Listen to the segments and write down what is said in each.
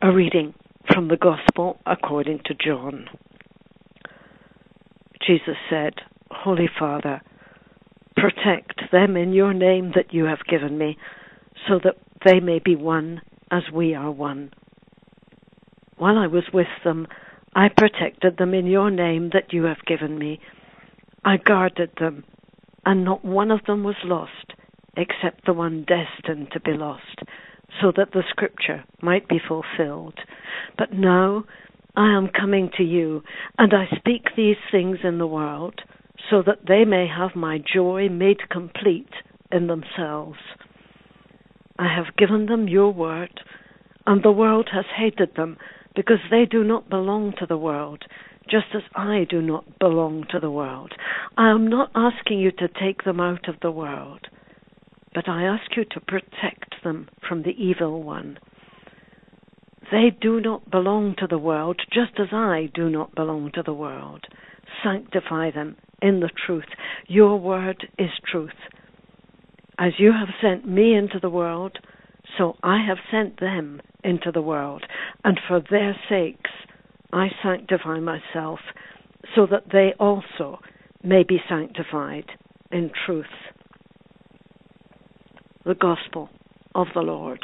A reading from the Gospel according to John. Jesus said, Holy Father, protect them in your name that you have given me, so that they may be one as we are one. While I was with them, I protected them in your name that you have given me. I guarded them, and not one of them was lost, except the one destined to be lost, so that the scripture might be fulfilled. But now I am coming to you, and I speak these things in the world, so that they may have my joy made complete in themselves. I have given them your word, and the world has hated them, because they do not belong to the world, just as I do not belong to the world. I am not asking you to take them out of the world, but I ask you to protect them from the evil one. They do not belong to the world, just as I do not belong to the world. Sanctify them in the truth. Your word is truth. As you have sent me into the world, so I have sent them into the world, and for their sakes I sanctify myself, so that they also may be sanctified in truth. The Gospel of the Lord.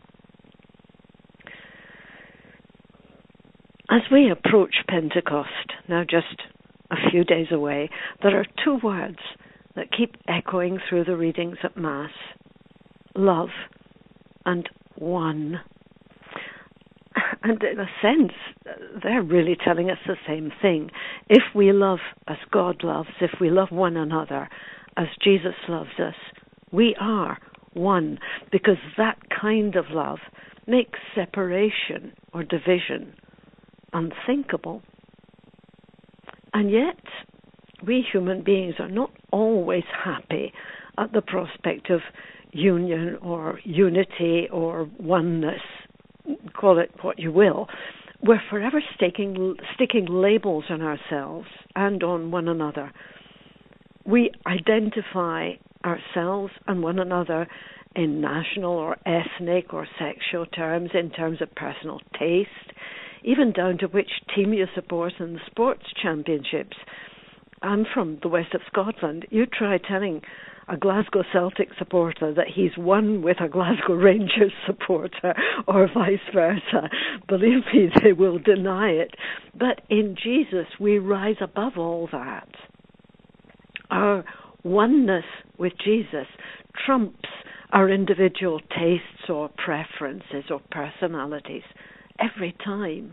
As we approach Pentecost, now just a few days away, there are two words that keep echoing through the readings at Mass: love and one. And in a sense, they're really telling us the same thing. If we love as God loves, if we love one another as Jesus loves us, we are one, because that kind of love makes separation or division unthinkable. And yet, we human beings are not always happy at the prospect of union or unity or oneness. Call it what you will. We're forever sticking labels on ourselves and on one another. We identify ourselves and one another in national or ethnic or sexual terms, in terms of personal taste, even down to which team you support in the sports championships. I'm from the west of Scotland. You try telling a Glasgow Celtic supporter that he's one with a Glasgow Rangers supporter, or vice versa. Believe me, they will deny it. But in Jesus, we rise above all that. Our oneness with Jesus trumps our individual tastes or preferences or personalities every time.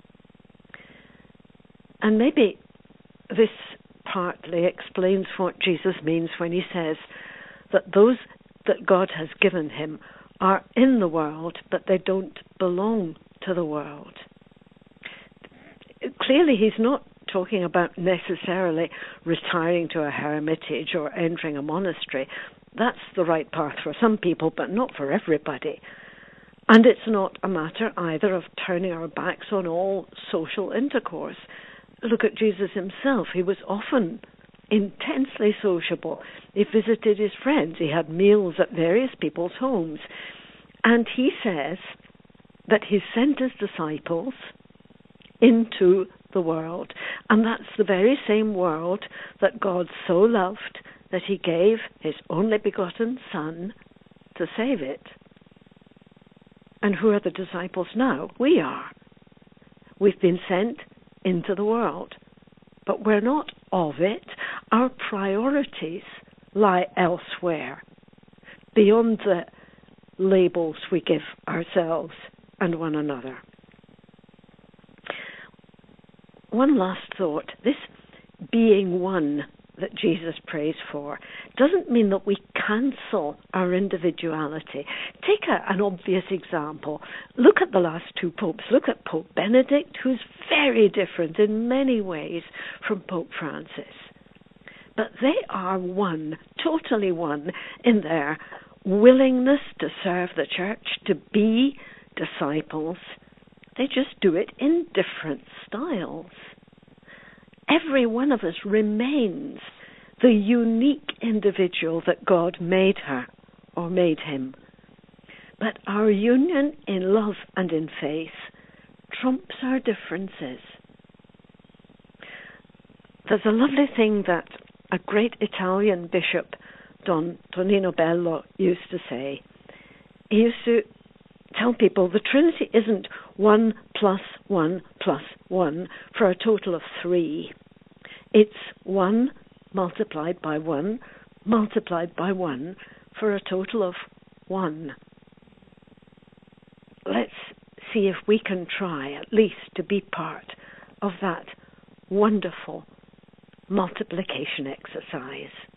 And maybe this partly explains what Jesus means when he says that those that God has given him are in the world, but they don't belong to the world. Clearly, he's not talking about necessarily retiring to a hermitage or entering a monastery. That's the right path for some people, but not for everybody. And it's not a matter either of turning our backs on all social intercourse. Look at Jesus himself. He was often intensely sociable. He visited his friends. He had meals at various people's homes. And he says that he sent his disciples into the world. And that's the very same world that God so loved that he gave his only begotten Son to save it. And who are the disciples now? We are. We've been sent into the world, but we're not of it. Our priorities lie elsewhere, beyond the labels we give ourselves and one another. One last thought. This being one that Jesus prays for doesn't mean that we cancel our individuality. Take an obvious example. Look at the last two popes. Look at Pope Benedict, who's very different in many ways from Pope Francis. But they are one, totally one, in their willingness to serve the church, to be disciples. They just do it in different styles. Every one of us remains the unique individual that God made her or made him. But our union in love and in faith trumps our differences. There's a lovely thing that a great Italian bishop, Don Tonino Bello, used to say. He used to tell people the Trinity isn't 1 plus 1 plus 1 for a total of 3. It's 1 multiplied by 1 multiplied by 1 for a total of 1. Let's see if we can try at least to be part of that wonderful multiplication exercise.